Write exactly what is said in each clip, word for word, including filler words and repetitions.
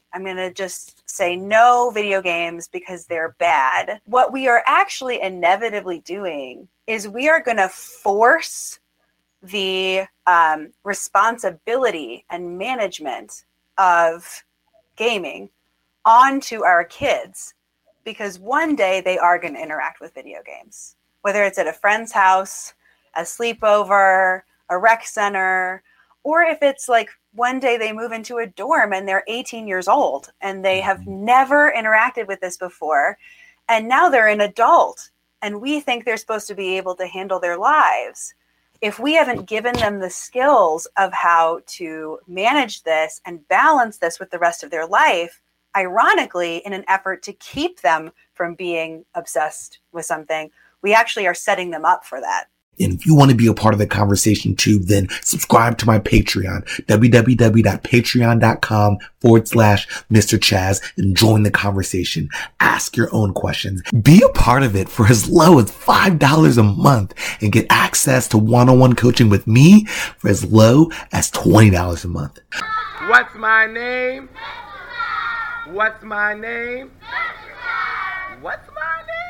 I'm going to just say no video games because they're bad. What we are actually inevitably doing is we are going to force the um, responsibility and management of gaming onto our kids, because one day they are going to interact with video games, whether it's at a friend's house, a sleepover, a rec center, or if it's like one day they move into a dorm and they're eighteen years old and they have never interacted with this before. And now they're an adult and we think they're supposed to be able to handle their lives. If we haven't given them the skills of how to manage this and balance this with the rest of their life, ironically, in an effort to keep them from being obsessed with something, we actually are setting them up for that. And if you want to be a part of the conversation too, then subscribe to my Patreon, www.patreon.com forward slash Mister Chaz, and join the conversation. Ask your own questions. Be a part of it for as low as five dollars a month and get access to one-on-one coaching with me for as low as twenty dollars a month. What's my name? What's my name? What's my name?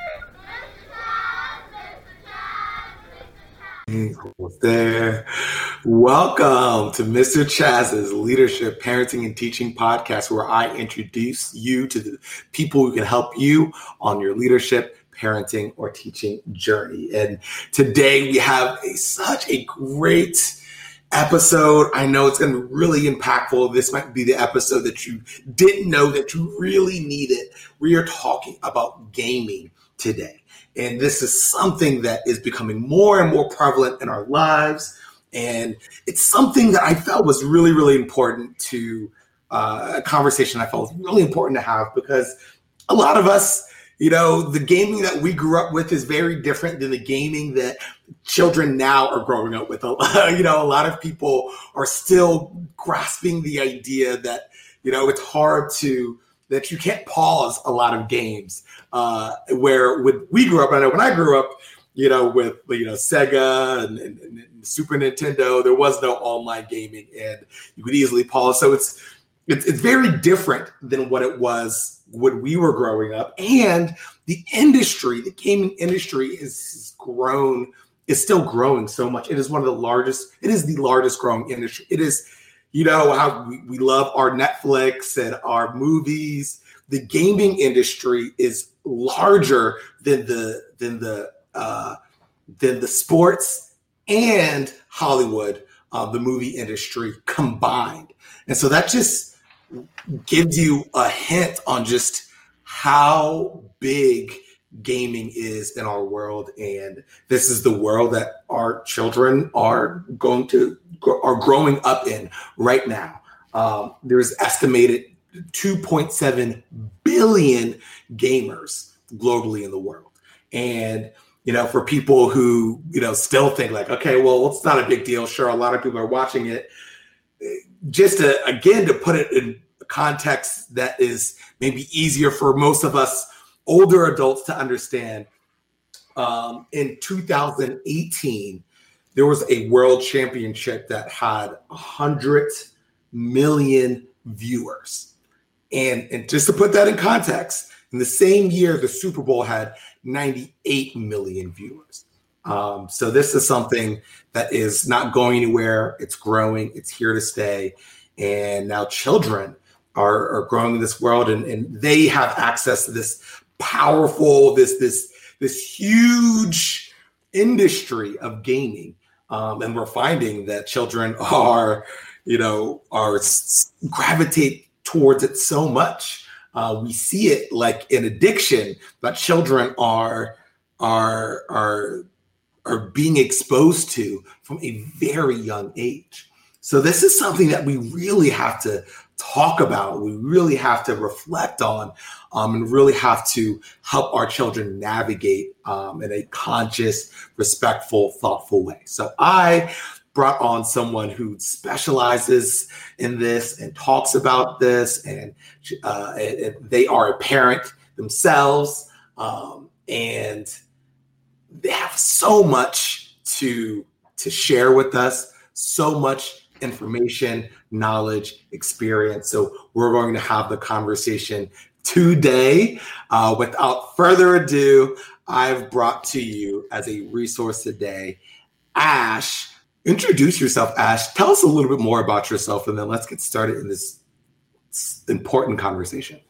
There. Welcome to Mister Chaz's Leadership, Parenting, and Teaching podcast, where I introduce you to the people who can help you on your leadership, parenting, or teaching journey. And today we have a, such a great episode. I know it's going to be really impactful. This might be the episode that you didn't know that you really needed. We are talking about gaming today. And this is something that is becoming more and more prevalent in our lives. And it's something that I felt was really, really important to uh, a conversation I felt was really important to have, because a lot of us, you know, the gaming that we grew up with is very different than the gaming that children now are growing up with. You know, a lot of people are still grasping the idea that, you know, it's hard to, that you can't pause a lot of games. Uh, where when we grew up, I know when I grew up, you know, with, you know, Sega and, and, and Super Nintendo, there was no online gaming and you could easily pause. So it's, it's, it's very different than what it was when we were growing up. And the industry, the gaming industry is, is grown, is still growing so much. It is one of the largest, it is the largest growing industry. It is, you know, how we, we love our Netflix and our movies. The gaming industry is larger than the than the uh, than the sports and Hollywood, uh, the movie industry combined. And so that just gives you a hint on just how big gaming is in our world. And this is the world that our children are going to are growing up in right now. Um, there's estimated two point seven billion gamers globally in the world. And, you know, for people who, you know, still think like, okay, well, it's not a big deal. Sure, a lot of people are watching it. Just to, again, to put it in context that is maybe easier for most of us older adults to understand. Um, in two thousand eighteen, there was a world championship that had one hundred million viewers. And, and just to put that in context, in the same year, the Super Bowl had ninety-eight million viewers. Um, so this is something that is not going anywhere. It's growing. It's here to stay. And now children are, are growing in this world, and, and they have access to this powerful, this this this huge industry of gaming. Um, and we're finding that children are, you know, are s- gravitate towards it so much. Uh, we see it like an addiction, but children are are are are being exposed to from a very young age. So this is something that we really have to talk about. We really have to reflect on, um, and really have to help our children navigate um, in a conscious, respectful, thoughtful way. So I brought on someone who specializes in this and talks about this, and, uh, and, and they are a parent themselves, um, and they have so much to to share with us, so much information knowledge, experience. So we're going to have the conversation today. Uh, without further ado, I've brought to you as a resource today, Ash. Introduce yourself, Ash. Tell us a little bit more about yourself, and then let's get started in this important conversation.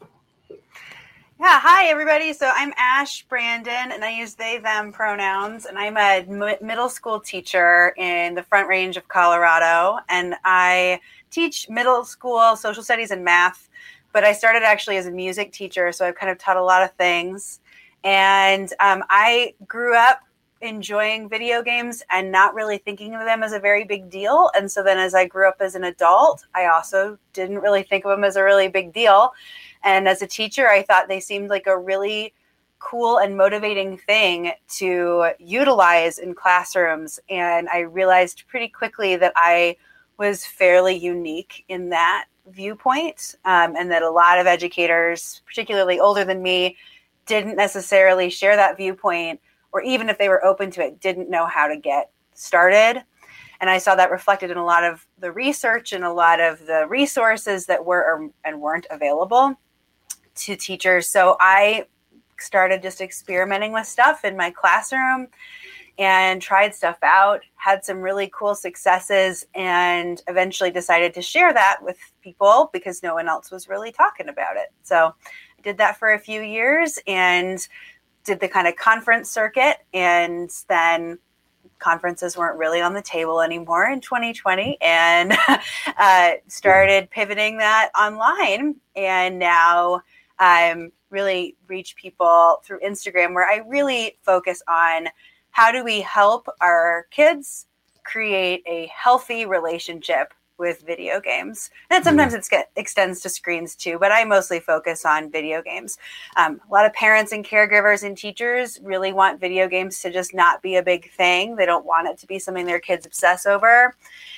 Yeah, hi everybody. So I'm Ash Brandon, and I use they, them pronouns, and I'm a m- middle school teacher in the Front Range of Colorado, and I teach middle school social studies and math, but I started actually as a music teacher, so I've kind of taught a lot of things, and um, I grew up enjoying video games and not really thinking of them as a very big deal, and so then as I grew up as an adult, I also didn't really think of them as a really big deal. And as a teacher, I thought they seemed like a really cool and motivating thing to utilize in classrooms. And I realized pretty quickly that I was fairly unique in that viewpoint, um, and that a lot of educators, particularly older than me, didn't necessarily share that viewpoint, or even if they were open to it, didn't know how to get started. And I saw that reflected in a lot of the research and a lot of the resources that were or, and weren't available to teachers. So I started just experimenting with stuff in my classroom and tried stuff out, had some really cool successes, and eventually decided to share that with people because no one else was really talking about it. So I did that for a few years and did the kind of conference circuit, and then conferences weren't really on the table anymore in twenty twenty, and uh, started pivoting that online. And now I'm really reach people through Instagram, where I really focus on how do we help our kids create a healthy relationship with video games. And sometimes it get, extends to screens too, but I mostly focus on video games. Um, a lot of parents and caregivers and teachers really want video games to just not be a big thing. They don't want it to be something their kids obsess over.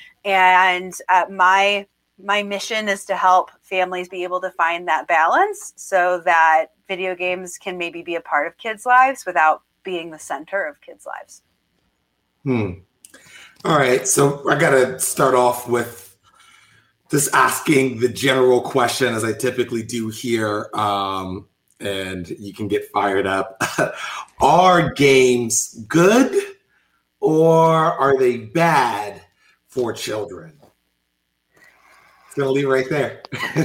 And uh, my my mission is to help families be able to find that balance so that video games can maybe be a part of kids' lives without being the center of kids' lives. Hmm. All right. So I got to start off with just asking the general question, as I typically do here, um, and you can get fired up. Are games good or are they bad for children? It's going to leave right there.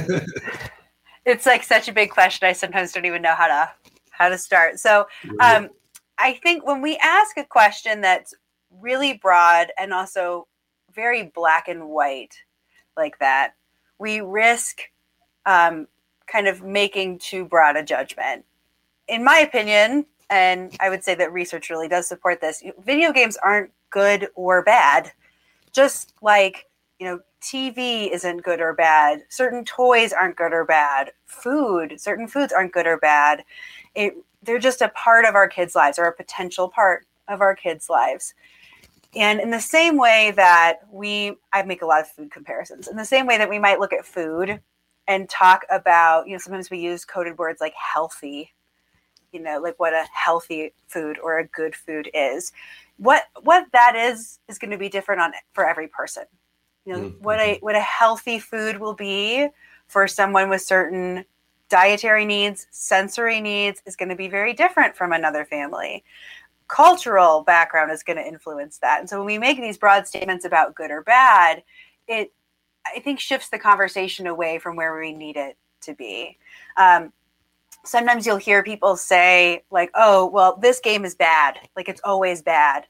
It's like such a big question. I sometimes don't even know how to how to start. So um, I think when we ask a question that's really broad and also very black and white like that, we risk um, kind of making too broad a judgment. In my opinion, and I would say that research really does support this, video games aren't good or bad. Just like, you know, T V isn't good or bad. Certain toys aren't good or bad. Food, certain foods aren't good or bad. It, they're just a part of our kids' lives, or a potential part of our kids' lives. And in the same way that we, I make a lot of food comparisons, in the same way that we might look at food and talk about, you know, sometimes we use coded words like healthy, you know, like what a healthy food or a good food is. What what that is is going to be different on for every person. You know, mm-hmm. what a what a healthy food will be for someone with certain dietary needs, sensory needs, is going to be very different from another family. Cultural background is going to influence that. And so when we make these broad statements about good or bad, it, I think, shifts the conversation away from where we need it to be. Um, sometimes you'll hear people say like, oh, well, this game is bad. Like it's always bad.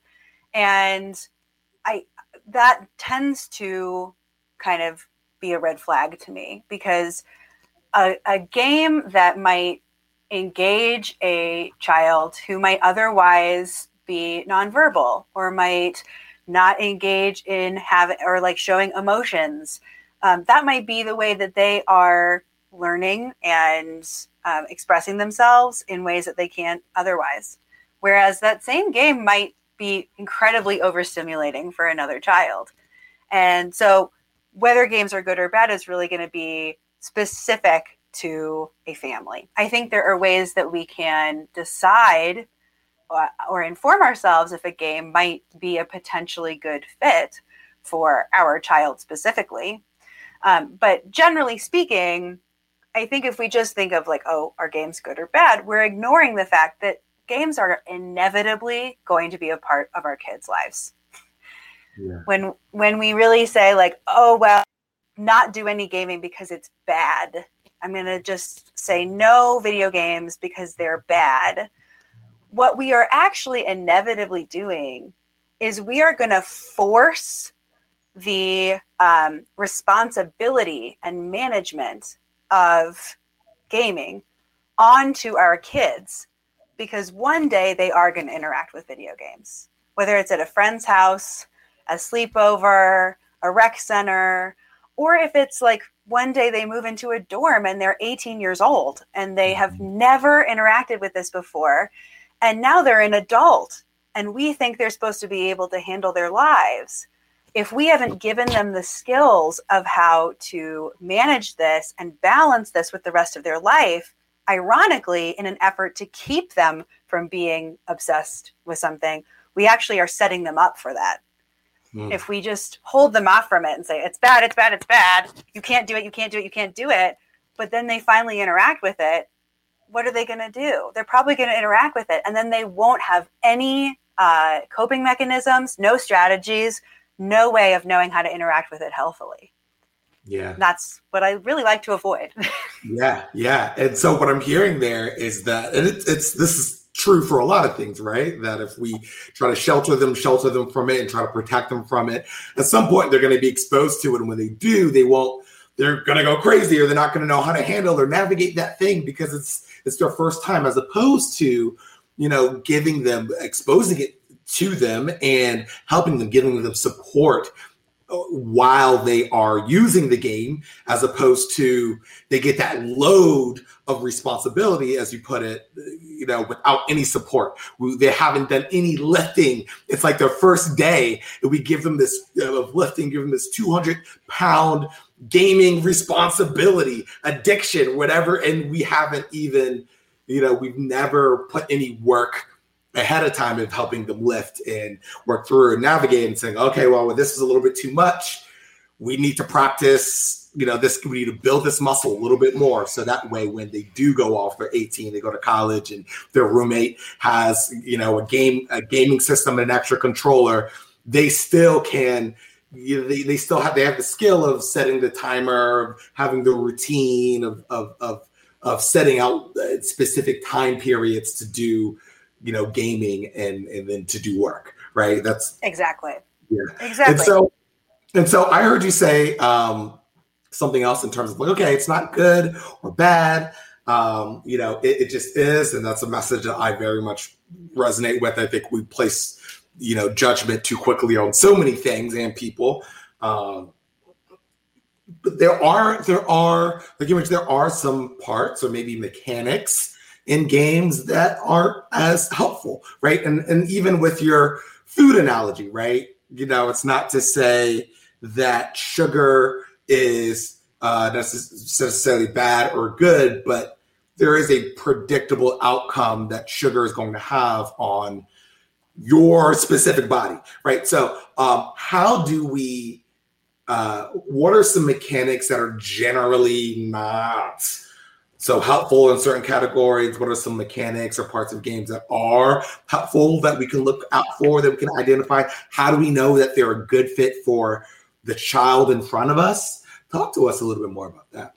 And I, that tends to kind of be a red flag to me, because a, a game that might engage a child who might otherwise be nonverbal or might not engage in having or like showing emotions, um, that might be the way that they are learning and um, expressing themselves in ways that they can't otherwise. Whereas that same game might be incredibly overstimulating for another child. And so whether games are good or bad is really going to be specific to a family. I think there are ways that we can decide or, or inform ourselves if a game might be a potentially good fit for our child specifically. Um, but generally speaking, I think if we just think of like, oh, are games good or bad, we're ignoring the fact that games are inevitably going to be a part of our kids' lives. Yeah. When when we really say like, oh, well, not do any gaming because it's bad. I'm going to just say no video games because they're bad. What we are actually inevitably doing is we are going to force the um, responsibility and management of gaming onto our kids, because one day they are going to interact with video games, whether it's at a friend's house, a sleepover, a rec center, or if it's like one day they move into a dorm and they're eighteen years old and they have never interacted with this before. And now they're an adult and we think they're supposed to be able to handle their lives. If we haven't given them the skills of how to manage this and balance this with the rest of their life, ironically, in an effort to keep them from being obsessed with something, we actually are setting them up for that. Mm. If we just hold them off from it and say, it's bad, it's bad, it's bad, you can't do it, you can't do it, you can't do it, but then they finally interact with it, what are they going to do? They're probably going to interact with it, and then they won't have any uh, coping mechanisms, no strategies, no way of knowing how to interact with it healthily. Yeah. That's what I really like to avoid. yeah. Yeah. And so what I'm hearing there is that, and it, it's, this is true for a lot of things, right? That if we try to shelter them, shelter them from it and try to protect them from it, at some point they're going to be exposed to it. And when they do, they won't, they're going to go crazy, or they're not going to know how to handle or navigate that thing because it's, it's their first time, as opposed to, you know, giving them, exposing it to them and helping them, giving them support while they are using the game, as opposed to they get that load of responsibility, as you put it, you know, without any support. They haven't done any lifting. It's like their first day, and we give them this uh, of lifting, give them this two hundred pound gaming responsibility, addiction, whatever, and we haven't even, you know, we've never put any work ahead of time of helping them lift and work through and navigate and saying, okay, well, this is a little bit too much. We need to practice, you know, this, we need to build this muscle a little bit more. So that way, when they do go off, they're eighteen, they go to college and their roommate has, you know, a game, a gaming system and an extra controller, they still can, you know, they, they still have, they have the skill of setting the timer, of having the routine of, of, of, of setting out specific time periods to do, you know, gaming and, and then to do work, right? That's exactly. Yeah. Exactly. And so, and so I heard you say um, something else in terms of like, okay, it's not good or bad. Um, you know, it, it just is. And that's a message that I very much resonate with. I think we place, you know, judgment too quickly on so many things and people. Um, but there are, there are, like you mentioned, there are some parts or maybe mechanics in games that aren't as helpful, right? And and even with your food analogy, right? You know, it's not to say that sugar is uh, necessarily bad or good, but there is a predictable outcome that sugar is going to have on your specific body, right? So um, how do we, uh, what are some mechanics that are generally not so helpful in certain categories? What are some mechanics or parts of games that are helpful that we can look out for, that we can identify? How do we know that they're a good fit for the child in front of us? Talk to us a little bit more about that.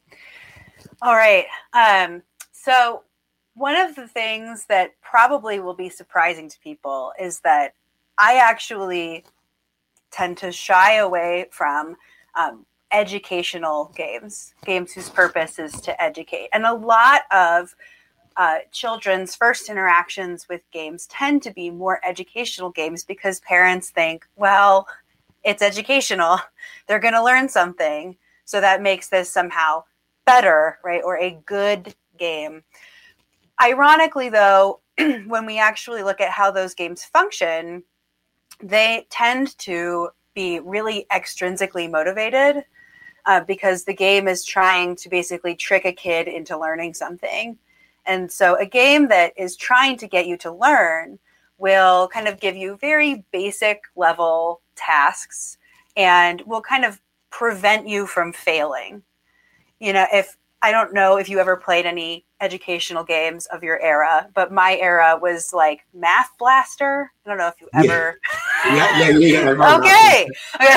All right. Um, so one of the things that probably will be surprising to people is that I actually tend to shy away from um, educational games, games whose purpose is to educate. And a lot of uh, children's first interactions with games tend to be more educational games because parents think, well, it's educational. They're going to learn something. So that makes this somehow better, right? Or a good game. Ironically, though, when we actually look at how those games function, they tend to be really extrinsically motivated. Uh, because the game is trying to basically trick a kid into learning something. And so a game that is trying to get you to learn will kind of give you very basic level tasks and will kind of prevent you from failing. You know, if I don't know if you ever played any educational games of your era, but my era was like Math Blaster. I don't know if you ever. Yeah, yeah, yeah. yeah okay.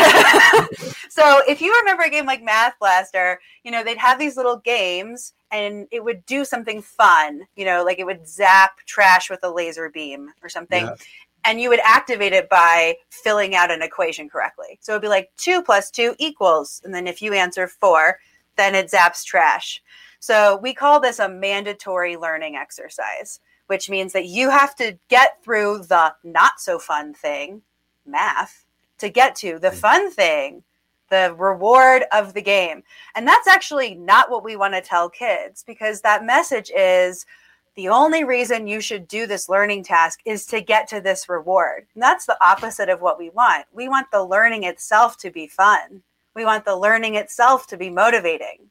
So if you remember a game like Math Blaster, you know, they'd have these little games and it would do something fun, you know, like it would zap trash with a laser beam or something. Yeah. And you would activate it by filling out an equation correctly. So it'd be like two plus two equals. And then if you answer four, then it zaps trash. So we call this a mandatory learning exercise, which means that you have to get through the not so fun thing, math, to get to the fun thing, the reward of the game. And that's actually not what we want to tell kids, because that message is the only reason you should do this learning task is to get to this reward. And that's the opposite of what we want. We want the learning itself to be fun. We want the learning itself to be motivating.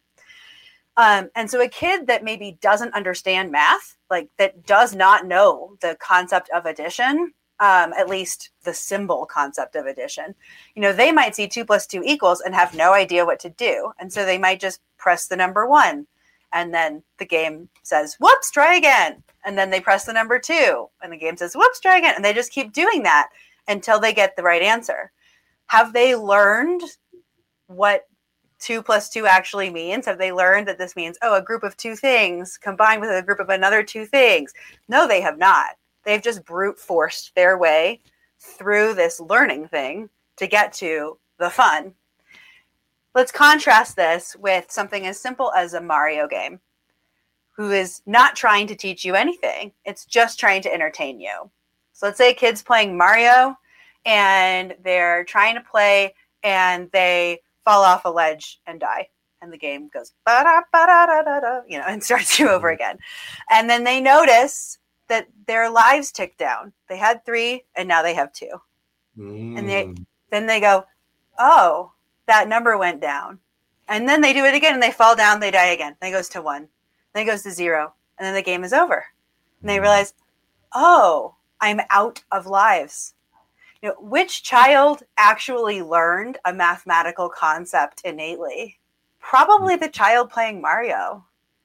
Um, and so a kid that maybe doesn't understand math, like that does not know the concept of addition, um, at least the symbol concept of addition, you know, they might see two plus two equals and have no idea what to do. And so they might just press the number one. And then the game says, whoops, try again. And then they press the number two. And the game says, whoops, try again. And they just keep doing that until they get the right answer. Have they learned what two plus two actually means? Have they learned that this means, oh, a group of two things combined with a group of another two things? No, they have not. They've just brute forced their way through this learning thing to get to the fun. Let's contrast this with something as simple as a Mario game, who is not trying to teach you anything. It's just trying to entertain you. So let's say a kid's playing Mario and they're trying to play and they fall off a ledge and die. And the game goes, ba-da, ba-da, da, da, da, you know, and starts you over again. And then they notice that their lives tick down. They had three and now they have two. Mm. And they then they go, oh, that number went down. And then they do it again and they fall down, they die again. Then it goes to one. Then it goes to zero. And then the game is over. And they realize, oh, I'm out of lives. You know, which child actually learned a mathematical concept innately? Probably the child playing Mario.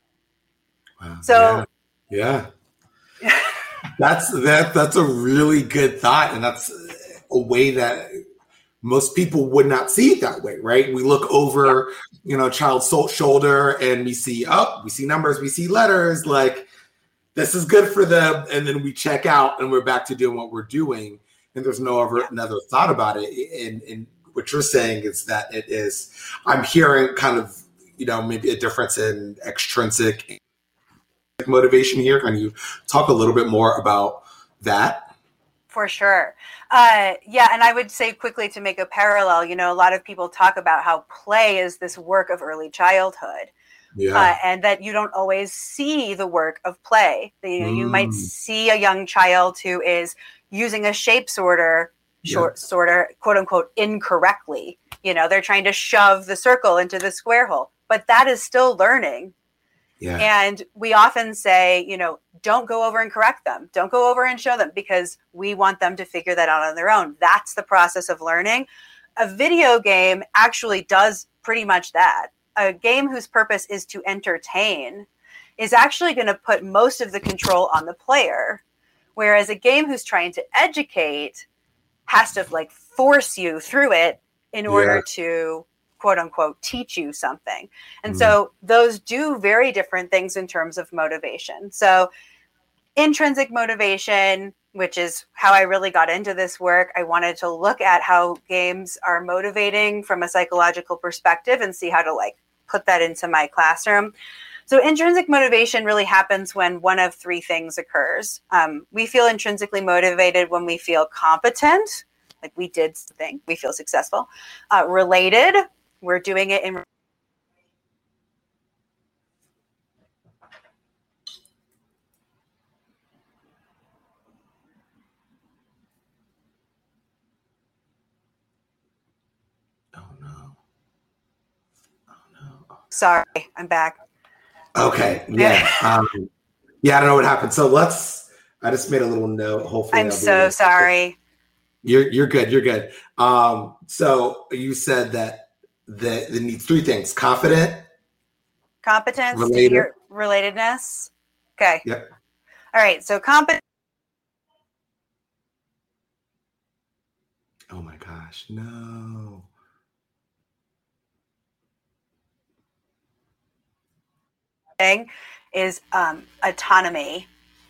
Wow. So yeah. yeah. That's that that's a really good thought. And that's a way that most people would not see it that way, right? We look over, you know, child's shoulder and we see, oh, we see numbers, we see letters, like this is good for them. And then we check out and we're back to doing what we're doing. And there's no other, another thought about it. And, and what you're saying is that it is, I'm hearing kind of, you know, maybe a difference in extrinsic motivation here. Can you talk a little bit more about that? For sure. Uh, yeah. And I would say quickly to make a parallel, you know, a lot of people talk about how play is this work of early childhood. Yeah. Uh, and that you don't always see the work of play. You know, mm. you might see a young child who is using a shape sorter, short yeah. sorter, quote unquote, incorrectly. You know, they're trying to shove the circle into the square hole, but that is still learning. Yeah. And we often say, you know, don't go over and correct them. Don't go over and show them because we want them to figure that out on their own. That's the process of learning. A video game actually does pretty much that. A game whose purpose is to entertain is actually going to put most of the control on the player. Whereas a game who's trying to educate has to like force you through it in order yeah. to quote unquote teach you something. And mm. so those do very different things in terms of motivation. So intrinsic motivation, which is how I really got into this work, I wanted to look at how games are motivating from a psychological perspective and see how to like put that into my classroom. So intrinsic motivation really happens when one of three things occurs. Um, we feel intrinsically motivated when we feel competent, like we did something, we feel successful. Uh, related, we're doing it in Oh no. Oh no. Sorry, I'm back. Okay. Yeah. um, yeah, I don't know what happened. So let's, I just made a little note. Hopefully I'm so sorry. You're you're good. You're good. Um, so you said that that, that needs three things: confident, competence, did you related. hear relatedness? Okay. Yep. All right. So competence. Oh my gosh, no. Thing is um, autonomy.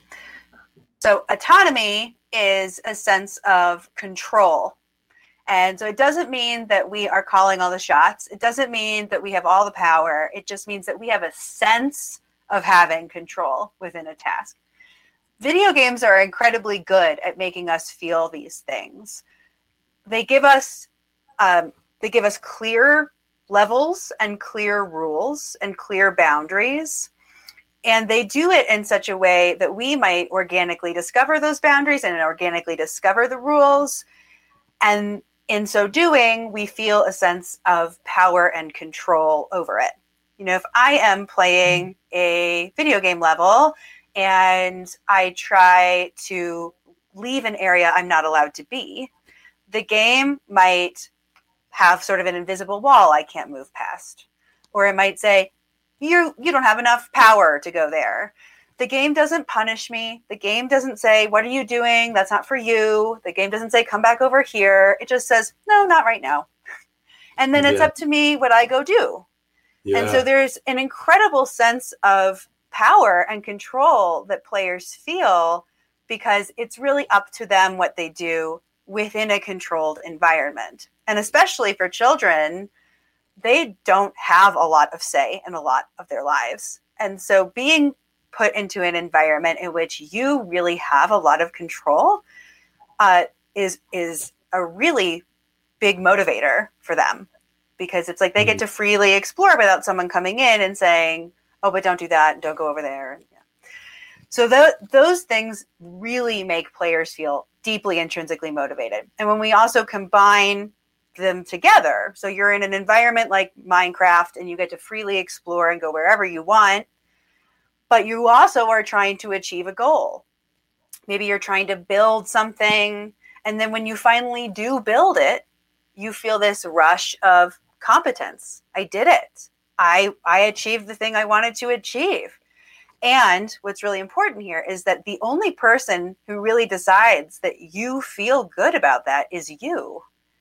So autonomy is a sense of control. And so it doesn't mean that we are calling all the shots. It doesn't mean that we have all the power. It just means that we have a sense of having control within a task. Video games are incredibly good at making us feel these things. They give us um, they give us clear levels and clear rules and clear boundaries. And they do it in such a way that we might organically discover those boundaries and organically discover the rules. And in so doing, we feel a sense of power and control over it. You know, if I am playing a video game level and I try to leave an area I'm not allowed to be, the game might have sort of an invisible wall I can't move past. Or it might say, you you don't have enough power to go there. The game doesn't punish me. The game doesn't say, what are you doing? That's not for you. The game doesn't say, come back over here. It just says, no, not right now. And then it's Yeah. up to me what I go do. Yeah. And so there's an incredible sense of power and control that players feel because it's really up to them what they do within a controlled environment. And especially for children, they don't have a lot of say in a lot of their lives. And so being put into an environment in which you really have a lot of control uh, is is a really big motivator for them, because it's like they get to freely explore without someone coming in and saying, oh, but don't do that, don't go over there. Yeah. So th- those things really make players feel deeply intrinsically motivated. And when we also combine them together, so you're in an environment like Minecraft and you get to freely explore and go wherever you want, but you also are trying to achieve a goal. Maybe you're trying to build something, and then when you finally do build it, you feel this rush of competence. I did it. I I achieved the thing I wanted to achieve. And what's really important here is that the only person who really decides that you feel good about that is you,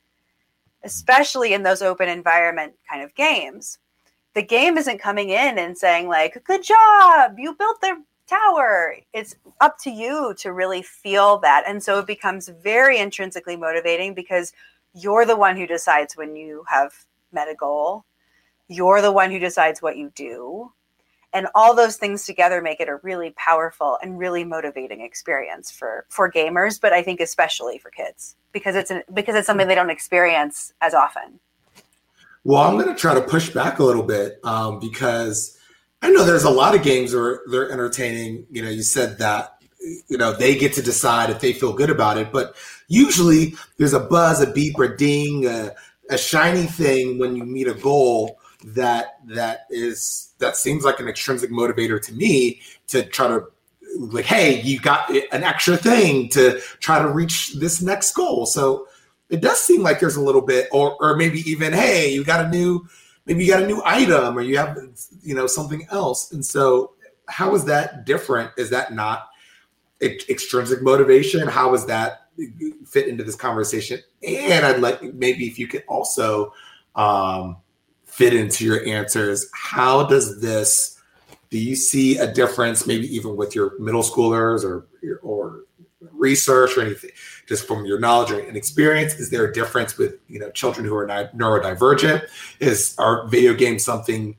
especially in those open environment kind of games. The game isn't coming in and saying like, good job, you built the tower. It's up to you to really feel that. And so it becomes very intrinsically motivating because you're the one who decides when you have met a goal. You're the one who decides what you do. And all those things together make it a really powerful and really motivating experience for, for gamers, but I think especially for kids because it's an, because it's something they don't experience as often. Well, I'm going to try to push back a little bit um, because I know there's a lot of games where they're entertaining. You know, you said that, you know, they get to decide if they feel good about it. But usually there's a buzz, a beep, or ding, a, a shiny thing when you meet a goal that that is that seems like an extrinsic motivator to me to try to like, hey, you got an extra thing to try to reach this next goal. So it does seem like there's a little bit, or or maybe even, hey, you got a new, maybe you got a new item, or you have, you know, something else. And so, how is that different? Is that not extrinsic motivation? How does that fit into this conversation? And I'd like maybe if you could also um, fit into your answers. How does this? Do you see a difference, maybe even with your middle schoolers or or research or anything, just from your knowledge and experience? Is there a difference with, you know, children who are neurodivergent? Is are video games something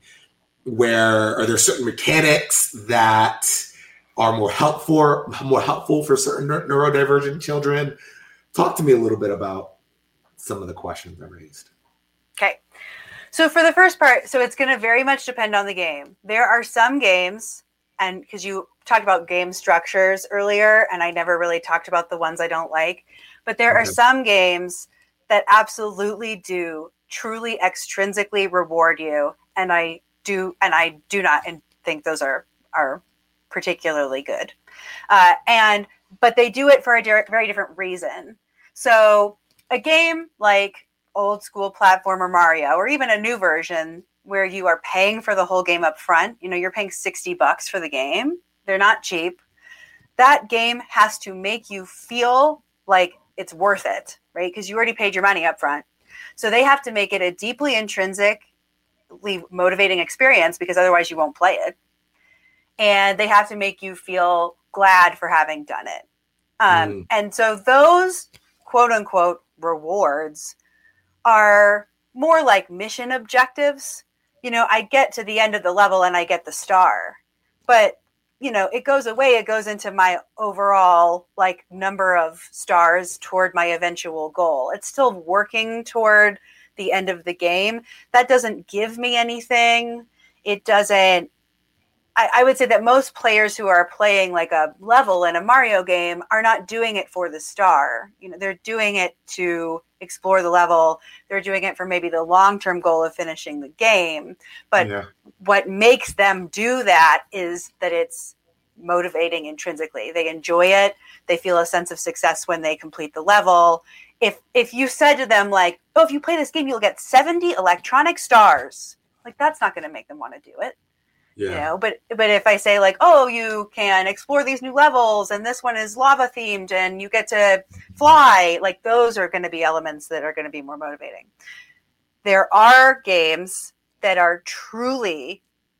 where are there certain mechanics that are more helpful more helpful for certain neurodivergent children? Talk to me a little bit about some of the questions I raised. Okay. So for the first part, so it's going to very much depend on the game. There are some games, and because you talked about game structures earlier, and I never really talked about the ones I don't like, but there okay. are some games that absolutely do truly extrinsically reward you, and I do, and I do not think those are are particularly good. Uh, and but they do it for a di- very different reason. So a game like old school platformer Mario, or even a new version where you are paying for the whole game up front, you know, you're paying sixty bucks for the game. They're not cheap. That game has to make you feel like it's worth it, right? Because you already paid your money up front. So they have to make it a deeply intrinsically motivating experience, because otherwise you won't play it. And they have to make you feel glad for having done it. Um, mm. And so those quote unquote rewards are more like mission objectives. You know, I get to the end of the level and I get the star, but you know, it goes away. It goes into my overall like number of stars toward my eventual goal. It's still working toward the end of the game. That doesn't give me anything. It doesn't. I, I would say that most players who are playing like a level in a Mario game are not doing it for the star. You know, they're doing it to explore the level. They're doing it for maybe the long-term goal of finishing the game. But yeah. What makes them do that is that it's motivating intrinsically. They enjoy it. They feel a sense of success when they complete the level. If if you said to them like, oh, if you play this game, you'll get seventy electronic stars, like that's not going to make them want to do it. Yeah. You know, but but if I say like, oh, you can explore these new levels and this one is lava themed and you get to fly, like those are going to be elements that are going to be more motivating. There are games that are truly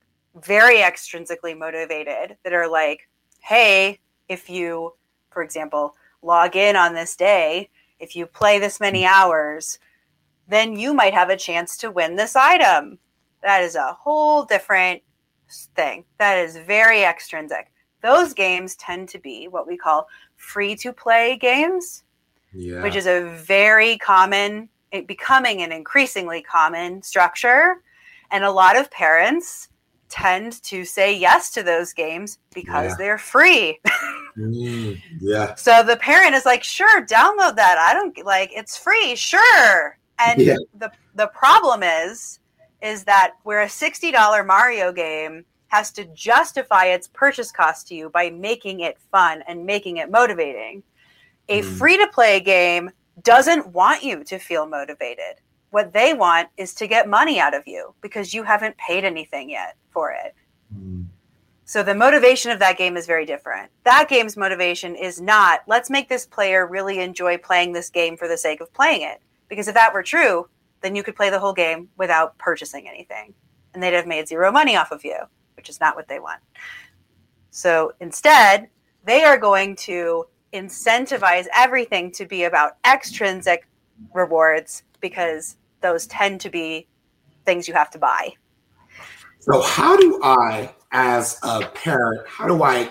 very extrinsically motivated that are like, hey, if you, for example, log in on this day, if you play this many hours, then you might have a chance to win this item. That is a whole different thing. That is very extrinsic. Those games tend to be what we call free-to-play games, yeah. which is a very common, becoming an increasingly common structure. And a lot of parents tend to say yes to those games because yeah. they're free. mm, yeah. So the parent is like, sure, download that. I don't like, it's free. Sure. And yeah. the, the problem is, is that where a sixty dollars Mario game has to justify its purchase cost to you by making it fun and making it motivating, a mm. free-to-play game doesn't want you to feel motivated. What they want is to get money out of you because you haven't paid anything yet for it. Mm. So the motivation of that game is very different. That game's motivation is not, let's make this player really enjoy playing this game for the sake of playing it. Because if that were true, then you could play the whole game without purchasing anything. And they'd have made zero money off of you, which is not what they want. So instead, they are going to incentivize everything to be about extrinsic rewards because those tend to be things you have to buy. So how do I, as a parent, how do I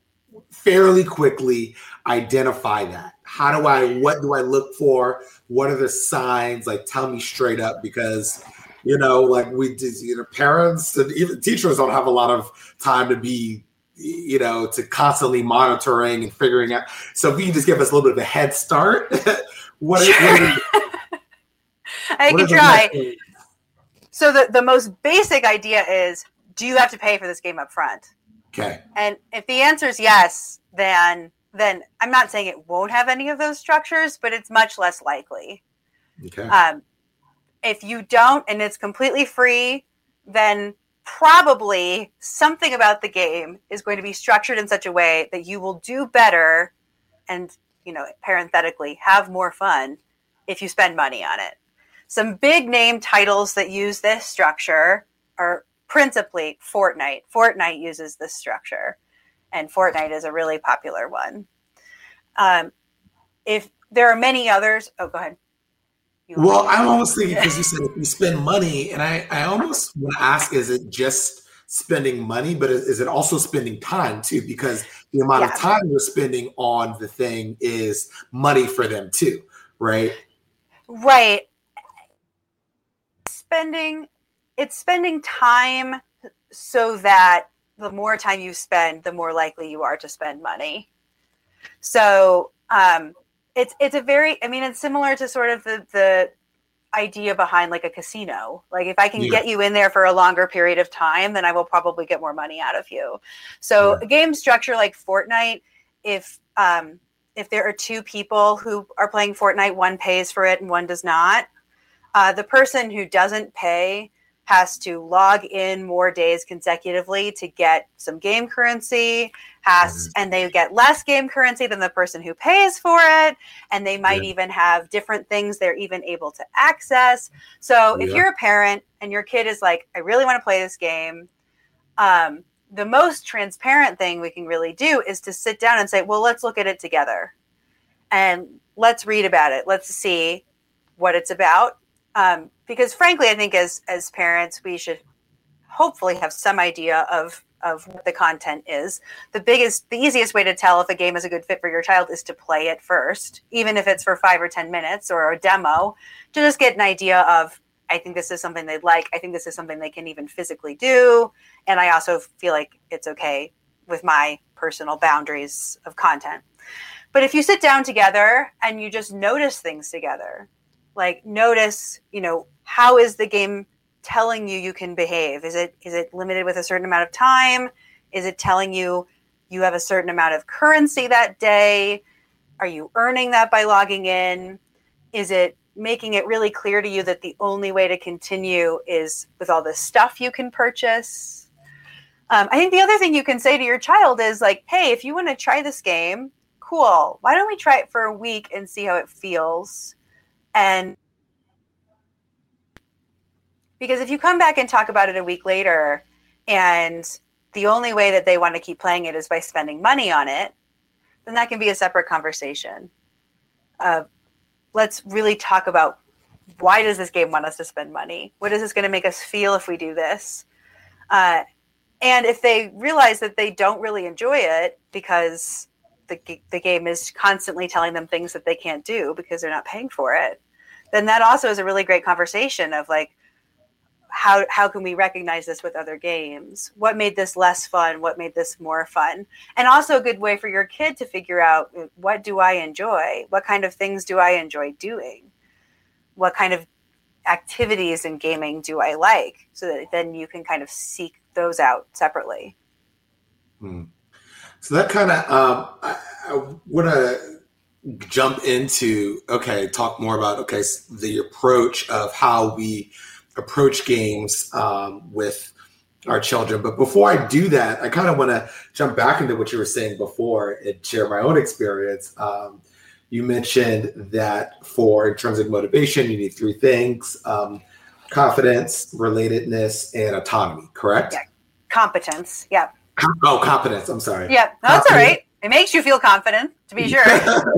fairly quickly identify that? How do I, what do I look for? What are the signs? Like, tell me straight up, because, you know, like we did, you know, parents and even teachers don't have a lot of time to be, you know, to constantly monitoring and figuring out. So if you can just give us a little bit of a head start. what, sure. what are, I what can try. So the, the most basic idea is, do you have to pay for this game up front? Okay. And if the answer is yes, then then I'm not saying it won't have any of those structures, but it's much less likely. Okay. Um, if you don't and it's completely free, then probably something about the game is going to be structured in such a way that you will do better and, you know, parenthetically, have more fun if you spend money on it. Some big name titles that use this structure are principally Fortnite. Fortnite uses this structure, and Fortnite is a really popular one. Um, if there are many others, oh, go ahead. You well, I'm almost thinking, because you said if you spend money, and I, I almost want to ask, is it just spending money, but is, is it also spending time too? Because the amount yeah. of time you're spending on the thing is money for them too, right? Right. Spending, it's spending time so that the more time you spend, the more likely you are to spend money. So um, it's it's a very, I mean, it's similar to sort of the, the idea behind like a casino. Like if I can yeah. get you in there for a longer period of time, then I will probably get more money out of you. So yeah. a game structure like Fortnite, if um, if there are two people who are playing Fortnite, one pays for it and one does not, Uh, the person who doesn't pay has to log in more days consecutively to get some game currency, has mm-hmm. and they get less game currency than the person who pays for it, and they might yeah. even have different things they're even able to access. So yeah. if you're a parent and your kid is like, I really want to play this game, um, the most transparent thing we can really do is to sit down and say, well, let's look at it together and let's read about it. Let's see what it's about. Um, because frankly, I think as, as parents, we should hopefully have some idea of, of what the content is. The biggest, the easiest way to tell if a game is a good fit for your child is to play it first, even if it's for five or ten minutes or a demo, to just get an idea of, I think this is something they'd like. I think this is something they can even physically do. And I also feel like it's okay with my personal boundaries of content. But if you sit down together and you just notice things together, like notice, you know, how is the game telling you you can behave? Is it is it limited with a certain amount of time? Is it telling you you have a certain amount of currency that day? Are you earning that by logging in? Is it making it really clear to you that the only way to continue is with all the stuff you can purchase? Um, I think the other thing you can say to your child is like, hey, if you want to try this game, cool. Why don't we try it for a week and see how it feels? And because if you come back and talk about it a week later and the only way that they want to keep playing it is by spending money on it, then that can be a separate conversation. Uh, let's really talk about, why does this game want us to spend money? What is this going to make us feel if we do this? Uh, and if they realize that they don't really enjoy it because the, the game is constantly telling them things that they can't do because they're not paying for it, then that also is a really great conversation of like, how how can we recognize this with other games? What made this less fun? What made this more fun? And also a good way for your kid to figure out, what do I enjoy? What kind of things do I enjoy doing? What kind of activities in gaming do I like? So that then you can kind of seek those out separately. Hmm. So that kind of, um, I, I want to jump into, okay, talk more about, okay, the approach of how we approach games um, with our children. But before I do that, I kind of want to jump back into what you were saying before and share my own experience. Um, you mentioned that for intrinsic motivation, you need three things: um, confidence, relatedness, and autonomy, correct? Yeah. Competence. Yeah. Oh, competence. I'm sorry. Yeah, no, that's all right. It makes you feel confident, to be sure.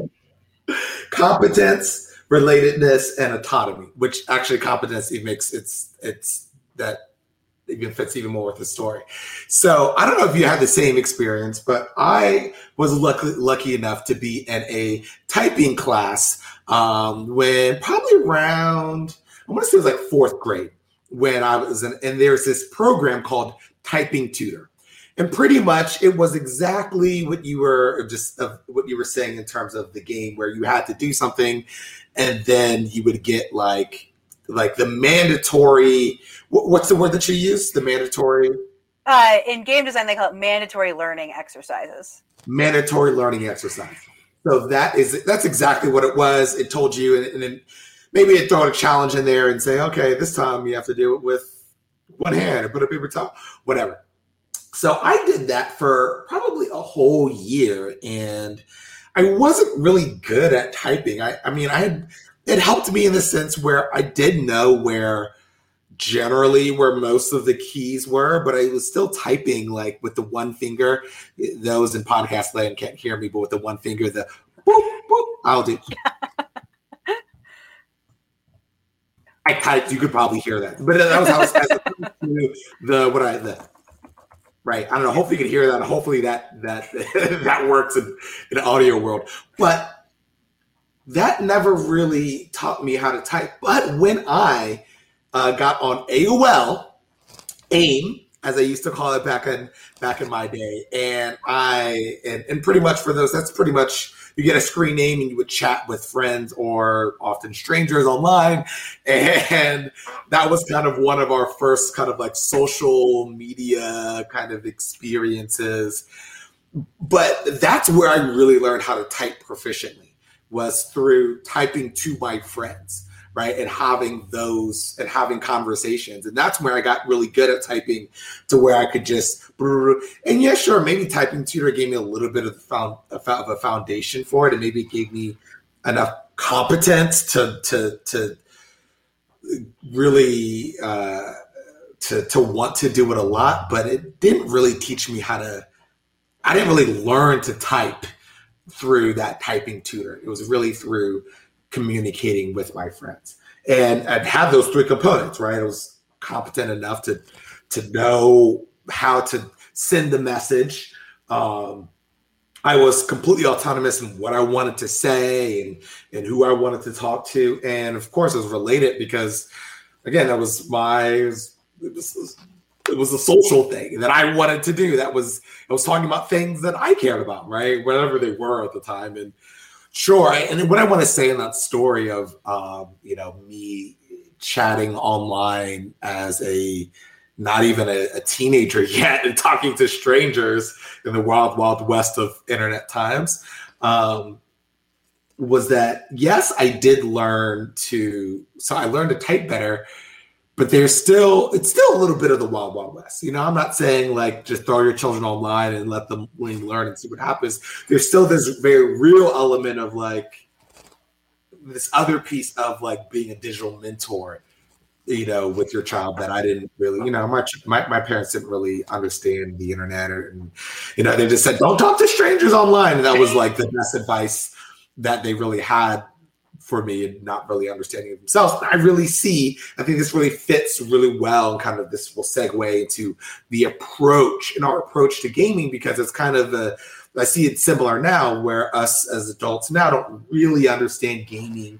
Competence, relatedness, and autonomy, which actually competence even makes it's it's that even fits even more with the story. So I don't know if you had the same experience, but I was lucky lucky enough to be in a typing class um, when probably around, I want to say it was like fourth grade, when I was in, and there's this program called Typing Tutor. And pretty much it was exactly what you were just uh, what you were saying in terms of the game, where you had to do something and then you would get like like the mandatory, what's the word that you use? The mandatory? Uh, in game design, they call it mandatory learning exercises. Mandatory learning exercise. So that is, that's exactly what it was. It told you, and, and then maybe it throw a challenge in there and say, okay, this time you have to do it with one hand and put a paper towel, whatever. So I did that for probably a whole year, and I wasn't really good at typing. I, I mean, I had, it helped me in the sense where I did know where generally where most of the keys were, but I was still typing like with the one finger. Those in podcast land can't hear me, but with the one finger, the boop, boop, I'll do. I typed, you could probably hear that, but that was how I was to the what I the. Right. I don't know. Hopefully you can hear that. Hopefully that that that works in, in the audio world. But that never really taught me how to type. But when I uh, got on A O L, AIM, as I used to call it back in back in my day, and I and, and pretty much for those, that's pretty much, you get a screen name and you would chat with friends or often strangers online. And that was kind of one of our first kind of like social media kind of experiences. But that's where I really learned how to type proficiently, was through typing to my friends. right? And having those and having conversations. And that's where I got really good at typing, to where I could just, and yeah, sure, maybe typing tutor gave me a little bit of, the found, of a foundation for it. And maybe it gave me enough competence to, to, to really, uh, to, to want to do it a lot, but it didn't really teach me how to, I didn't really learn to type through that typing tutor. It was really through communicating with my friends. And I'd have those three components, right? I was competent enough to to know how to send the message. Um, I was completely autonomous in what I wanted to say and, and who I wanted to talk to. And of course, I was related because, again, that was my, it was, it was, it was a social thing that I wanted to do. That was, I was talking about things that I cared about, right? Whatever they were at the time. And sure. I, and what I want to say in that story of, um, you know, me chatting online as a, not even a, a teenager yet, and talking to strangers in the wild, wild west of internet times, um, was that, yes, I did learn to, so I learned to type better, but there's still, it's still a little bit of the wild, wild west. You know, I'm not saying like just throw your children online and let them learn and see what happens. There's still this very real element of like this other piece of like being a digital mentor, you know, with your child that I didn't really, you know, my my, my parents didn't really understand the internet, or, and, you know, they just said, don't talk to strangers online. And that was like the best advice that they really had for me, and not really understanding it themselves. But I really see, I think this really fits really well, and kind of this will segue into the approach and our approach to gaming, because it's kind of a, I see it similar now, where us as adults now don't really understand gaming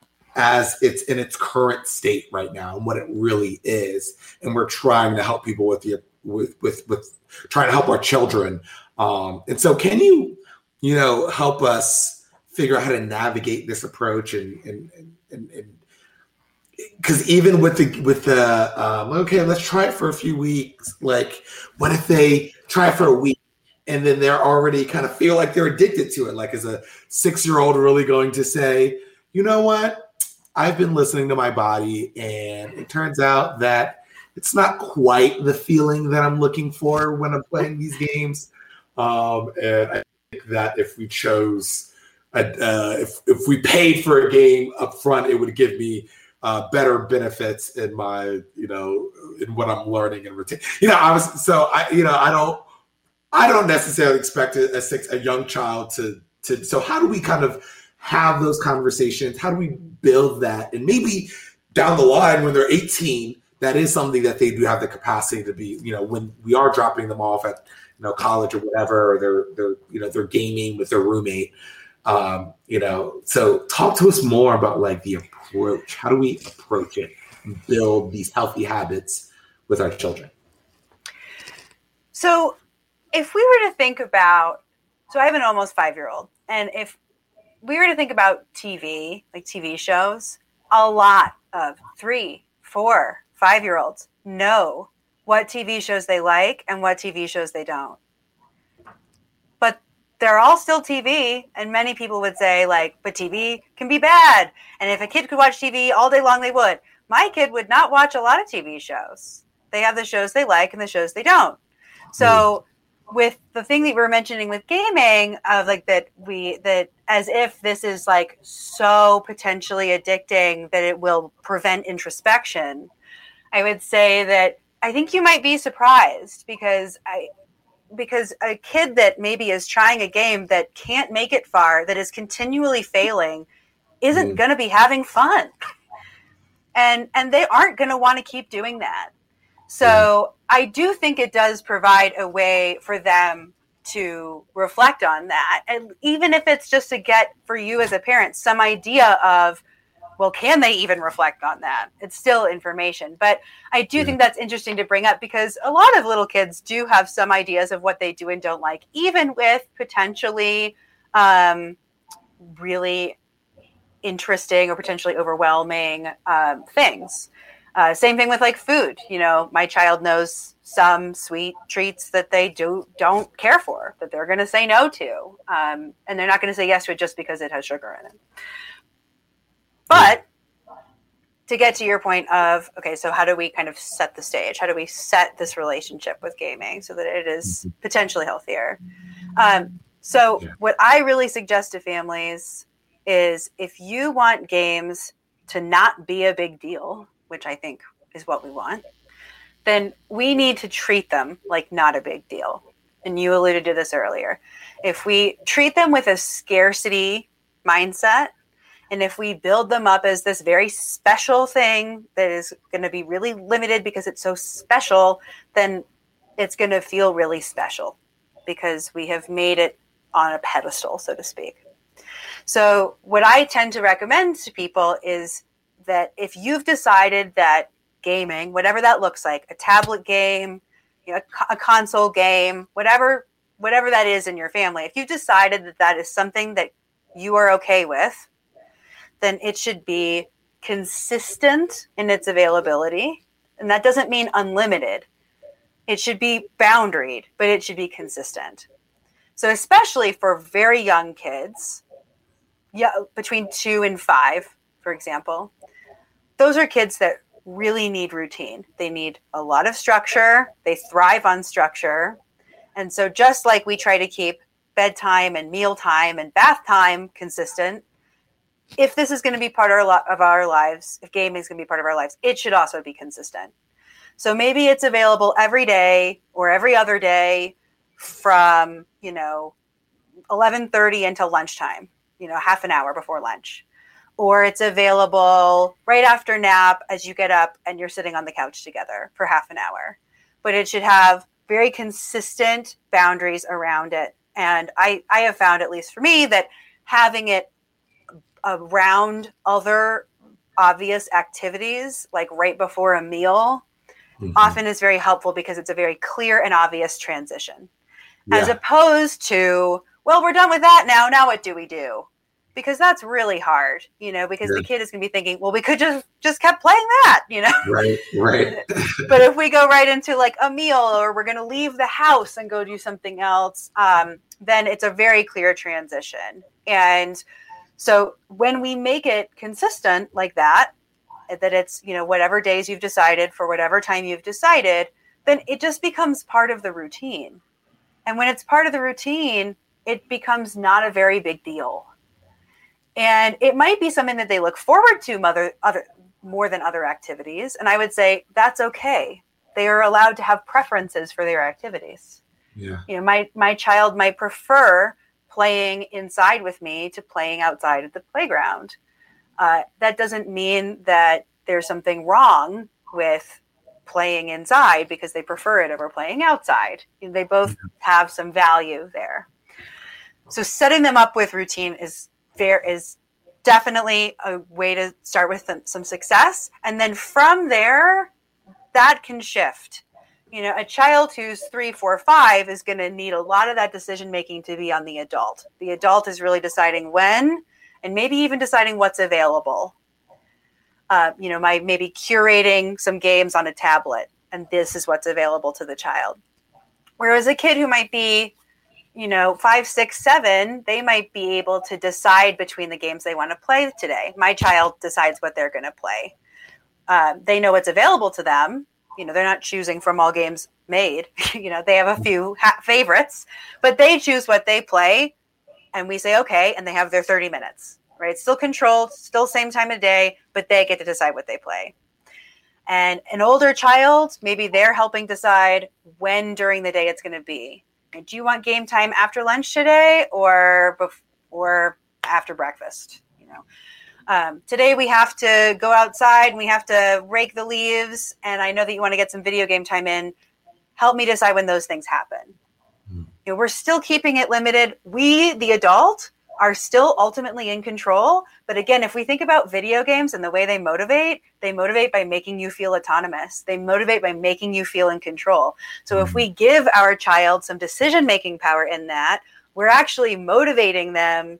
as it's in its current state right now and what it really is. And we're trying to help people with the, with, with, with trying to help our children. Um, and so can you, you know, help us figure out how to navigate this approach, and, and, and, and, because even with the, with the, um, okay, let's try it for a few weeks. Like, what if they try it for a week and then they're already kind of feel like they're addicted to it? Like, is a six-year-old really going to say, you know what? I've been listening to my body, and it turns out that it's not quite the feeling that I'm looking for when I'm playing these games. Um, and I think that if we chose, a, uh, if if we paid for a game up front, it would give me uh, better benefits in my, you know, in what I'm learning and retain. You know, I was so I, you know, I don't, I don't necessarily expect a, a six, a young child to to. So how do we kind of have those conversations? How do we build that? And maybe down the line when they're eighteen, that is something that they do have the capacity to be, you know, when we are dropping them off at, you know, college or whatever, or they're, they're, you know, they're gaming with their roommate. Um, you know, so talk to us more about like the approach. How do we approach it and build these healthy habits with our children? So if we were to think about, so I have an almost five-year-old, and if we were to think about T V, like T V shows, a lot of three, four, five-year-olds know what T V shows they like and what T V shows they don't. But they're all still T V, and many people would say, like, but T V can be bad. And if a kid could watch T V all day long, they would. My kid would not watch a lot of T V shows. They have the shows they like and the shows they don't. So with the thing that we were mentioning with gaming, of like that we, that as if this is like so potentially addicting that it will prevent introspection, I would say that I think you might be surprised, because I, because a kid that maybe is trying a game that can't make it far, that is continually failing, isn't mm. going to be having fun. And, and they aren't going to want to keep doing that. So I do think it does provide a way for them to reflect on that. And even if it's just to get, for you as a parent, some idea of, well, can they even reflect on that? It's still information. But I do yeah. think that's interesting to bring up, because a lot of little kids do have some ideas of what they do and don't like, even with potentially um, really interesting or potentially overwhelming um, things. Uh, same thing with like food. You know, my child knows some sweet treats that they do don't care for, that they're going to say no to, um, and they're not going to say yes to it just because it has sugar in it. But to get to your point of, okay, so how do we kind of set the stage? How do we set this relationship with gaming so that it is mm-hmm. potentially healthier? Um, so yeah. what I really suggest to families is if you want games to not be a big deal, which I think is what we want, then we need to treat them like not a big deal. And you alluded to this earlier. If we treat them with a scarcity mindset, and if we build them up as this very special thing that is going to be really limited because it's so special, then it's going to feel really special because we have made it on a pedestal, so to speak. So what I tend to recommend to people is that if you've decided that gaming, whatever that looks like, a tablet game, you know, a console game, whatever, whatever that is in your family, if you've decided that that is something that you are okay with, then it should be consistent in its availability. And that doesn't mean unlimited. It should be boundaried, but it should be consistent. So especially for very young kids, yeah, between two and five, for example, those are kids that really need routine. They need a lot of structure. They thrive on structure. And so just like we try to keep bedtime and mealtime and bath time consistent, if this is going to be part of our lives, if gaming is going to be part of our lives, it should also be consistent. So maybe it's available every day or every other day from, you know, eleven thirty until lunchtime, you know, half an hour before lunch. Or it's available right after nap as you get up and you're sitting on the couch together for half an hour. But it should have very consistent boundaries around it. And I, I have found, at least for me, that having it around other obvious activities, like right before a meal, mm-hmm. often is very helpful because it's a very clear and obvious transition. Yeah. As opposed to, well, we're done with that now. Now what do we do? Because that's really hard, you know, because yeah. the kid is going to be thinking, well, we could just, just kept playing that, you know? Right, right. But if we go right into like a meal or we're going to leave the house and go do something else, um, then it's a very clear transition. And so when we make it consistent like that, that it's, you know, whatever days you've decided for whatever time you've decided, then it just becomes part of the routine. And when it's part of the routine, it becomes not a very big deal. And it might be something that they look forward to mother, other, more than other activities. And I would say that's okay. They are allowed to have preferences for their activities. Yeah. You know, my, my child might prefer playing inside with me to playing outside at the playground. Uh, that doesn't mean that there's something wrong with playing inside because they prefer it over playing outside. They both have some value there. So setting them up with routine is There is definitely a way to start with some, some success. And then from there, that can shift. You know, a child who's three, four, five is going to need a lot of that decision-making to be on the adult. The adult is really deciding when and maybe even deciding what's available. Uh, you know, my maybe curating some games on a tablet, and this is what's available to the child. Whereas a kid who might be, you know, five, six, seven, they might be able to decide between the games they want to play today. My child decides what they're going to play. Uh, they know what's available to them. You know, they're not choosing from all games made. You know, they have a few ha- favorites, but they choose what they play. And we say, okay, and they have their thirty minutes, right? Still controlled, still same time of day, but they get to decide what they play. And an older child, maybe they're helping decide when during the day it's going to be. Do you want game time after lunch today or bef- or after breakfast? You know, um, today we have to go outside and we have to rake the leaves. And I know that you want to get some video game time in. Help me decide when those things happen. Mm. You know, we're still keeping it limited. We, the adult, are still ultimately in control. But again, if we think about video games and the way they motivate, they motivate by making you feel autonomous. They motivate by making you feel in control. So if we give our child some decision-making power in that, we're actually motivating them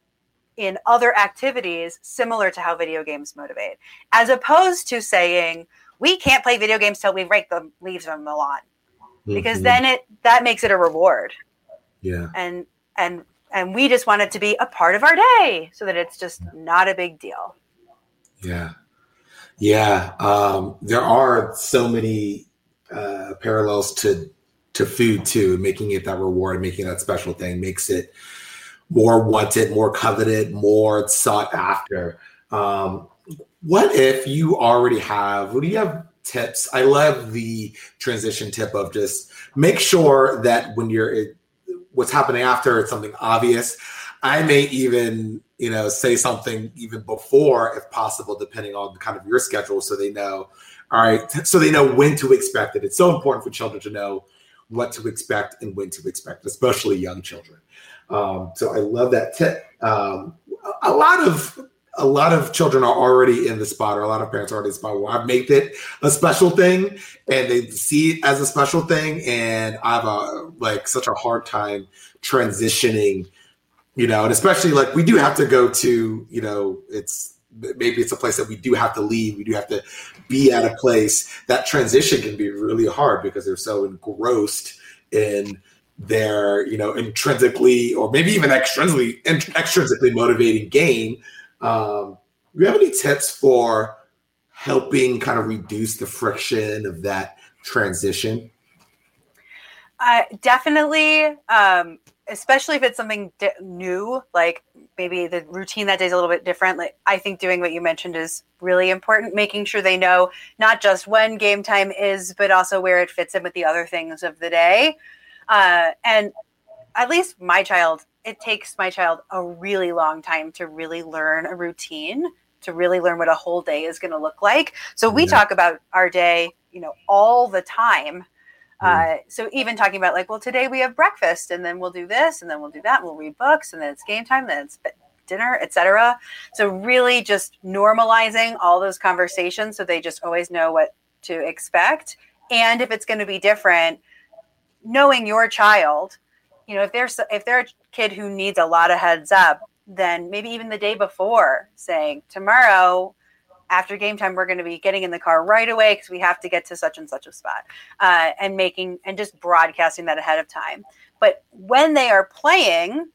in other activities similar to how video games motivate, as opposed to saying, we can't play video games till we rake the leaves from the lawn, because mm-hmm. then it that makes it a reward. Yeah. And and And we just want it to be a part of our day so that it's just not a big deal. Yeah. Yeah, um, there are so many uh, parallels to to food too. Making it that reward, making it that special thing, makes it more wanted, more coveted, more sought after. Um, what if you already have? What do you have tips? I love the transition tip of just make sure that when you're what's happening after it's something obvious. I may even, you know, say something even before, if possible, depending on kind of your schedule, so they know, all right, so they know when to expect it. It's so important for children to know what to expect and when to expect, especially young children. Um, so I love that tip. Um, a lot of a lot of children are already in the spot, or a lot of parents are already in the spot where I've made it a special thing, and they see it as a special thing, and I have a like such a hard time transitioning. You know, and especially like we do have to go to, you know, it's maybe it's a place that we do have to leave. We do have to be at a place. That transition can be really hard because they're so engrossed in their, you know, intrinsically or maybe even extrinsically, extrinsically motivating game. Um, do you have any tips for helping kind of reduce the friction of that transition? Uh, definitely. Um, especially if it's something di- new, like maybe the routine that day is a little bit different. Like I think doing what you mentioned is really important, making sure they know not just when game time is, but also where it fits in with the other things of the day. Uh, and at least my child, it takes my child a really long time to really learn a routine, to really learn what a whole day is going to look like. So we yeah. talk about our day, you know, all the time. Uh, so even talking about like, well, today we have breakfast and then we'll do this and then we'll do that. We'll read books and then it's game time, then it's dinner, et cetera. So really just normalizing all those conversations so they just always know what to expect. And if it's going to be different, knowing your child, you know, if there's, if they're a kid who needs a lot of heads up, then maybe even the day before saying tomorrow, after game time, we're going to be getting in the car right away because we have to get to such and such a spot, uh, and making and just broadcasting that ahead of time. But when they are playing,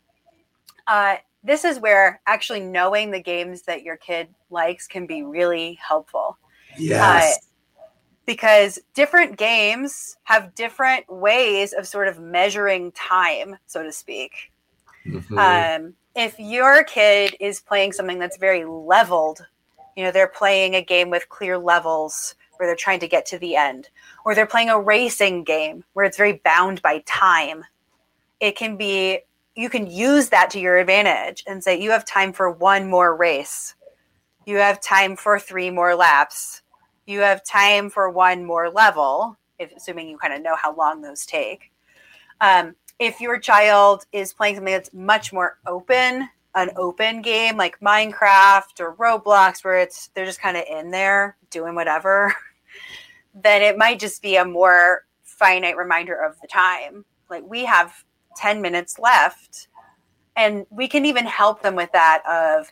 uh, this is where actually knowing the games that your kid likes can be really helpful. Yes. Uh, because different games have different ways of sort of measuring time, so to speak. Mm-hmm. Um, if your kid is playing something that's very leveled, you know, they're playing a game with clear levels where they're trying to get to the end, or they're playing a racing game where it's very bound by time. It can be, you can use that to your advantage and say, you have time for one more race. You have time for three more laps. You have time for one more level, if, assuming you kind of know how long those take. Um, if your child is playing something that's much more open, an open game like Minecraft or Roblox where it's they're just kind of in there doing whatever, then it might just be a more finite reminder of the time. Like we have ten minutes left, and we can even help them with that of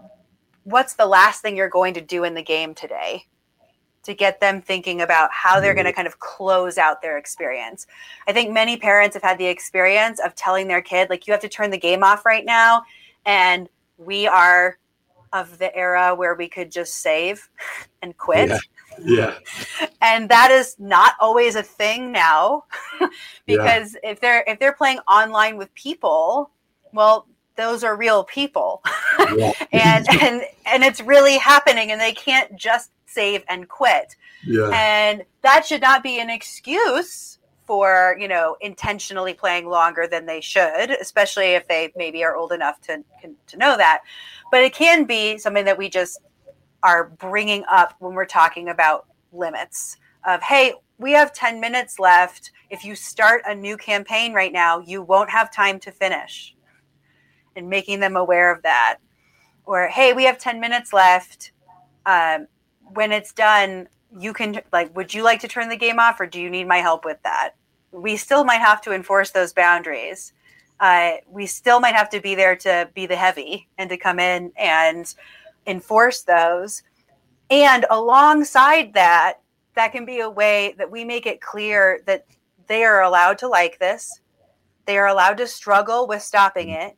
what's the last thing you're going to do in the game today, to get them thinking about how they're going to kind of close out their experience. I think many parents have had the experience of telling their kid, like, you have to turn the game off right now. And we are of the era where we could just save and quit. Yeah. yeah. And that is not always a thing now, because yeah. if they're if they're playing online with people, well, those are real people. Yeah. and and and it's really happening, and they can't just save and quit. Yeah. And that should not be an excuse for, you know, intentionally playing longer than they should, especially if they maybe are old enough to to know that. But it can be something that we just are bringing up when we're talking about limits of, hey, we have ten minutes left. If you start a new campaign right now, you won't have time to finish, and making them aware of that. Or, hey, we have ten minutes left. Um, when it's done, you can, like, would you like to turn the game off, or do you need my help with that? We still might have to enforce those boundaries. Uh, we still might have to be there to be the heavy and to come in and enforce those. And alongside that, that can be a way that we make it clear that they are allowed to like this. They are allowed to struggle with stopping it.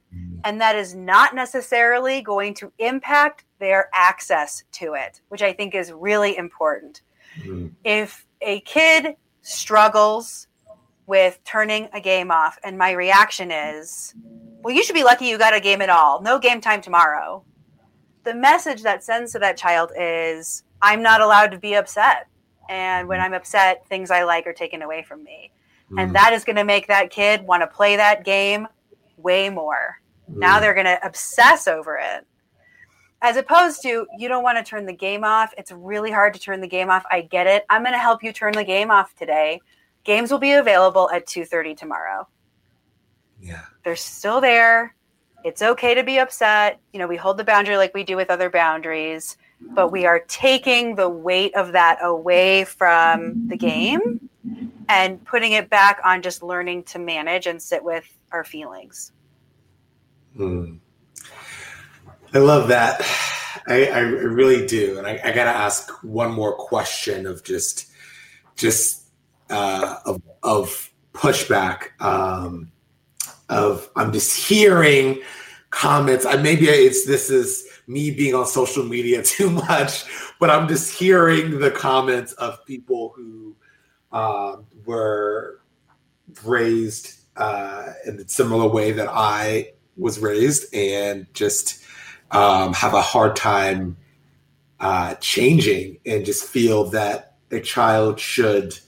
And that is not necessarily going to impact their access to it, which I think is really important. Mm-hmm. If a kid struggles with turning a game off, and my reaction is, well, you should be lucky you got a game at all. No game time tomorrow. The message that sends to that child is, I'm not allowed to be upset. And when I'm upset, things I like are taken away from me. Mm. And that is going to make that kid want to play that game way more. Mm. Now they're going to obsess over it. As opposed to, you don't want to turn the game off. It's really hard to turn the game off. I get it. I'm going to help you turn the game off today. Games will be available at two thirty tomorrow. Yeah. They're still there. It's okay to be upset. You know, we hold the boundary like we do with other boundaries, but we are taking the weight of that away from the game and putting it back on just learning to manage and sit with our feelings. Hmm. I love that. I, I really do. And I, I got to ask one more question of just, just uh, of, of pushback. Um, of I'm just hearing comments. I maybe it's this is me being on social media too much, but I'm just hearing the comments of people who uh, were raised uh, in a similar way that I was raised, and just um, have a hard time uh, changing, and just feel that a child should,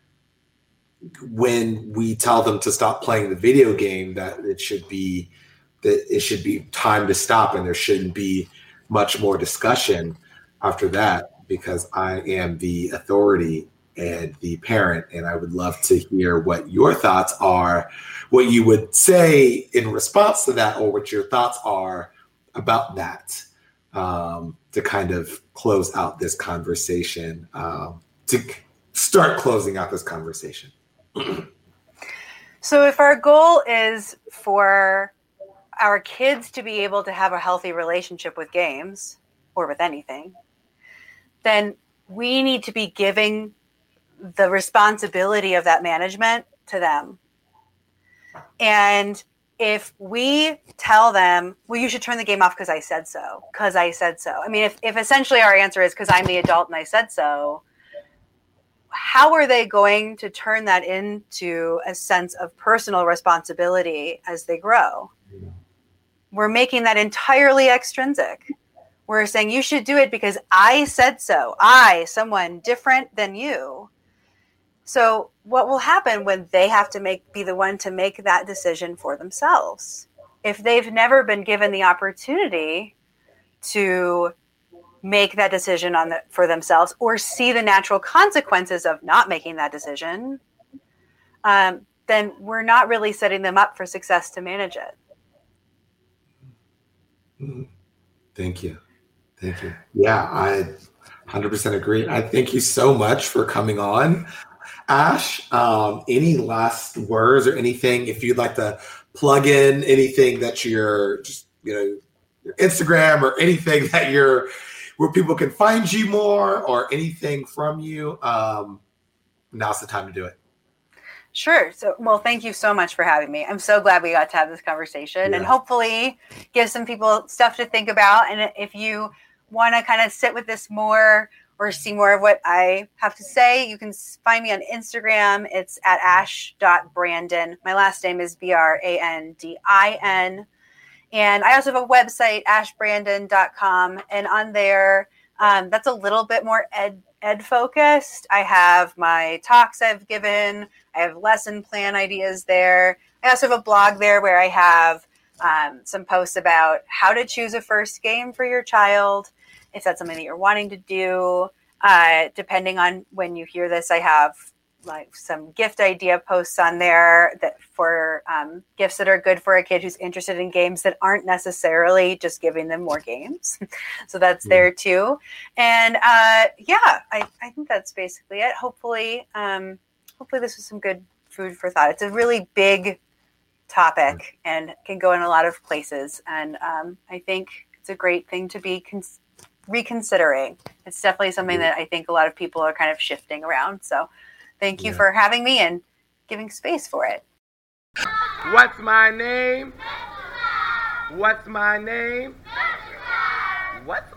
when we tell them to stop playing the video game, that it should be that it should be time to stop, and there shouldn't be much more discussion after that, because I am the authority and the parent, and I would love to hear what your thoughts are, what you would say in response to that, or what your thoughts are about that, um, to kind of close out this conversation, um, to start closing out this conversation. So if our goal is for our kids to be able to have a healthy relationship with games or with anything, then we need to be giving the responsibility of that management to them. And if we tell them, well, you should turn the game off because I said so, because I said so. I mean, if, if essentially our answer is because I'm the adult and I said so, how are they going to turn that into a sense of personal responsibility as they grow? Yeah. We're making that entirely extrinsic. We're saying you should do it because I said so. I, someone different than you. So what will happen when they have to make be the one to make that decision for themselves? If they've never been given the opportunity to make that decision on the, for themselves, or see the natural consequences of not making that decision, um, then we're not really setting them up for success to manage it. Thank you. Thank you. Yeah, I one hundred percent agree. I thank you so much for coming on, Ash. Um, any last words or anything, if you'd like to plug in anything that you're just, you know, your Instagram or anything that you're, where people can find you more, or anything from you, um, now's the time to do it. Sure. So, well, thank you so much for having me. I'm so glad we got to have this conversation, yeah. and hopefully give some people stuff to think about. And if you want to kind of sit with this more or see more of what I have to say, you can find me on Instagram. It's at ash dot brandon. My last name is B R A N D I N. And I also have a website, ash brandon dot com. And on there, um, that's a little bit more ed, ed focused. I have my talks I've given. I have lesson plan ideas there. I also have a blog there where I have um, some posts about how to choose a first game for your child, if that's something that you're wanting to do. Uh, depending on when you hear this, I have like some gift idea posts on there that for um, gifts that are good for a kid who's interested in games that aren't necessarily just giving them more games. So that's there too. And uh, yeah, I, I think that's basically it. Hopefully, um, hopefully this was some good food for thought. It's a really big topic and can go in a lot of places. And um, I think it's a great thing to be cons- reconsidering. It's definitely something that I think a lot of people are kind of shifting around. So thank you yeah. for having me and giving space for it. What's my name? What's my name? What's